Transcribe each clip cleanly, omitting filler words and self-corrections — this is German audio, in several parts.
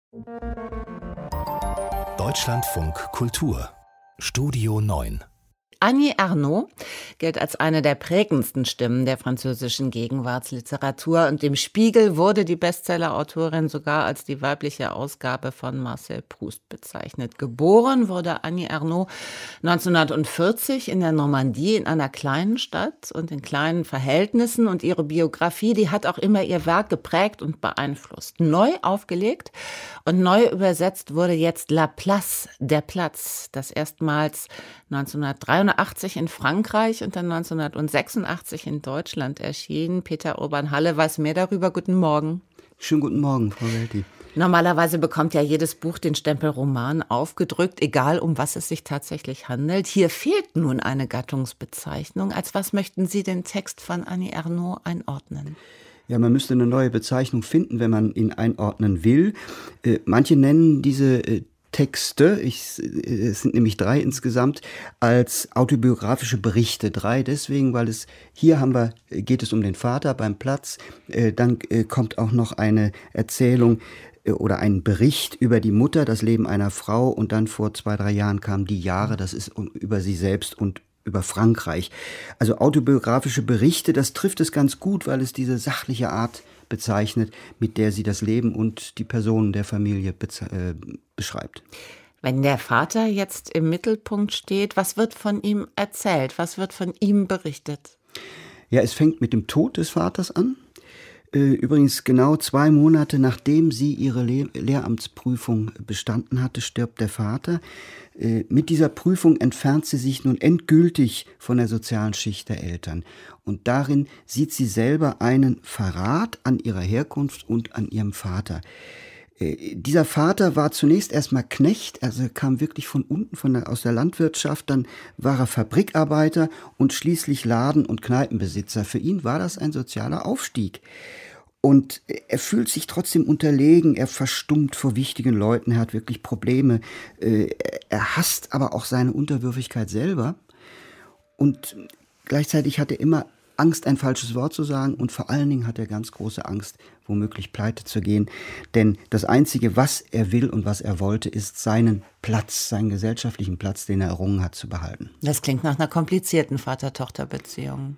Deutschlandfunk Kultur Studio 9. Annie Ernaux gilt als eine der prägendsten Stimmen der französischen Gegenwartsliteratur und im Spiegel wurde die Bestsellerautorin sogar als die weibliche Ausgabe von Marcel Proust bezeichnet. Geboren wurde Annie Ernaux 1940 in der Normandie in einer kleinen Stadt und in kleinen Verhältnissen und ihre Biografie, die hat auch immer ihr Werk geprägt und beeinflusst. Neu aufgelegt und neu übersetzt wurde jetzt La Place, der Platz, das erstmals 1983 in Frankreich und dann 1986 in Deutschland erschienen. Peter Urban-Halle weiß mehr darüber. Guten Morgen. Schönen guten Morgen, Frau Welti. Normalerweise bekommt ja jedes Buch den Stempel Roman aufgedrückt, egal um was es sich tatsächlich handelt. Hier fehlt nun eine Gattungsbezeichnung. Als was möchten Sie den Text von Annie Ernaux einordnen? Ja, man müsste eine neue Bezeichnung finden, wenn man ihn einordnen will. Manche nennen diese Texte, es sind nämlich 3 insgesamt, als autobiografische Berichte. 3 deswegen, weil geht es um den Vater beim Platz, dann kommt auch noch eine Erzählung oder ein Bericht über die Mutter, das Leben einer Frau und dann vor 2-3 Jahren kamen die Jahre, das ist über sie selbst und über Frankreich. Also autobiografische Berichte, das trifft es ganz gut, weil es diese sachliche Art bezeichnet, mit der sie das Leben und die Personen der Familie beschreibt. Wenn der Vater jetzt im Mittelpunkt steht, was wird von ihm erzählt? Was wird von ihm berichtet? Ja, es fängt mit dem Tod des Vaters an. Übrigens genau 2 Monate nachdem sie ihre Lehramtsprüfung bestanden hatte, stirbt der Vater. Mit dieser Prüfung entfernt sie sich nun endgültig von der sozialen Schicht der Eltern. Und darin sieht sie selber einen Verrat an ihrer Herkunft und an ihrem Vater. Dieser Vater war zunächst erstmal Knecht, also er kam wirklich von unten aus der Landwirtschaft, dann war er Fabrikarbeiter und schließlich Laden- und Kneipenbesitzer. Für ihn war das ein sozialer Aufstieg. Und er fühlt sich trotzdem unterlegen, er verstummt vor wichtigen Leuten, er hat wirklich Probleme. Er hasst aber auch seine Unterwürfigkeit selber. Und gleichzeitig hat er immer Angst, ein falsches Wort zu sagen und vor allen Dingen hat er ganz große Angst, womöglich pleite zu gehen. Denn das Einzige, was er will und was er wollte, ist seinen Platz, seinen gesellschaftlichen Platz, den er errungen hat, zu behalten. Das klingt nach einer komplizierten Vater-Tochter-Beziehung.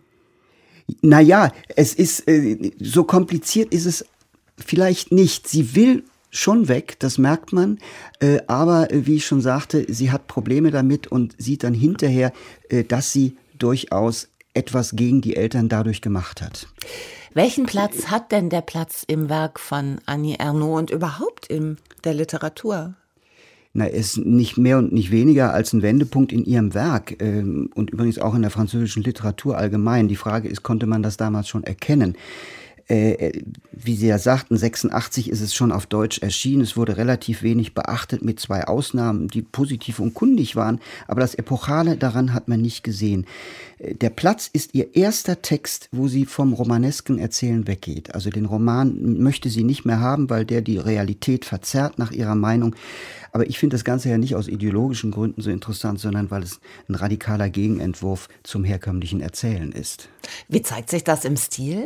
Naja, es ist, so kompliziert ist es vielleicht nicht. Sie will schon weg, das merkt man, aber wie ich schon sagte, sie hat Probleme damit und sieht dann hinterher, dass sie durchaus etwas gegen die Eltern dadurch gemacht hat. Welchen Platz hat denn der Platz im Werk von Annie Ernaux und überhaupt in der Literatur? Na, er ist nicht mehr und nicht weniger als ein Wendepunkt in ihrem Werk und übrigens auch in der französischen Literatur allgemein. Die Frage ist, konnte man das damals schon erkennen? Wie Sie ja sagten, 86 ist es schon auf Deutsch erschienen. Es wurde relativ wenig beachtet mit 2 Ausnahmen, die positiv und kundig waren. Aber das Epochale daran hat man nicht gesehen. Der Platz ist ihr erster Text, wo sie vom romanesken Erzählen weggeht. Also den Roman möchte sie nicht mehr haben, weil der die Realität verzerrt nach ihrer Meinung. Aber ich finde das Ganze ja nicht aus ideologischen Gründen so interessant, sondern weil es ein radikaler Gegenentwurf zum herkömmlichen Erzählen ist. Wie zeigt sich das im Stil?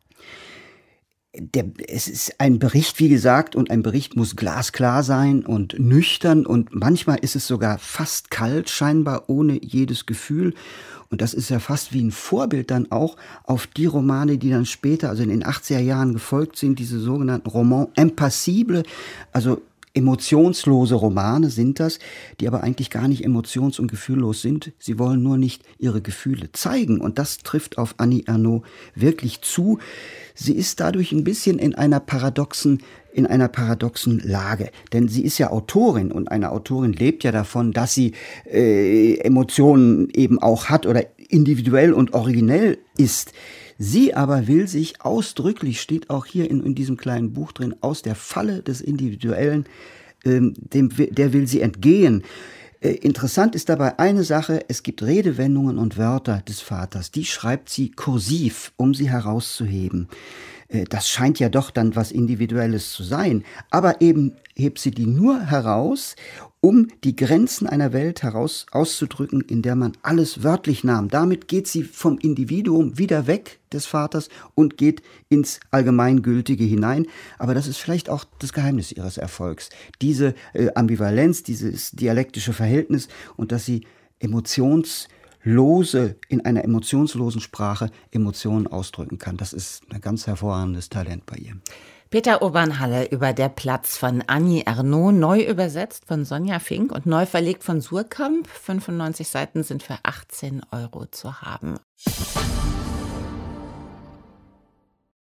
Es ist ein Bericht, wie gesagt, und ein Bericht muss glasklar sein und nüchtern und manchmal ist es sogar fast kalt, scheinbar ohne jedes Gefühl. Und das ist ja fast wie ein Vorbild dann auch auf die Romane, die dann später, also in den 80er Jahren gefolgt sind, diese sogenannten Romans impassibles, also emotionslose Romane sind das, die aber eigentlich gar nicht emotions- und gefühllos sind. Sie wollen nur nicht ihre Gefühle zeigen. Und das trifft auf Annie Ernaux wirklich zu. Sie ist dadurch ein bisschen in einer paradoxen Lage. Denn sie ist ja Autorin und eine Autorin lebt ja davon, dass sie Emotionen eben auch hat oder individuell und originell ist. Sie aber will sich ausdrücklich, steht auch hier in diesem kleinen Buch drin, aus der Falle des Individuellen, der will sie entgehen. Interessant ist dabei eine Sache, es gibt Redewendungen und Wörter des Vaters, die schreibt sie kursiv, um sie herauszuheben. Das scheint ja doch dann was Individuelles zu sein. Aber eben hebt sie die nur heraus, um die Grenzen einer Welt auszudrücken, in der man alles wörtlich nahm. Damit geht sie vom Individuum wieder weg des Vaters und geht ins Allgemeingültige hinein. Aber das ist vielleicht auch das Geheimnis ihres Erfolgs. Diese Ambivalenz, dieses dialektische Verhältnis und dass sie in einer emotionslosen Sprache Emotionen ausdrücken kann. Das ist ein ganz hervorragendes Talent bei ihr. Peter Urban-Halle über Der Platz von Annie Ernaux, neu übersetzt von Sonja Fink und neu verlegt von Suhrkamp. 95 Seiten sind für 18 € zu haben.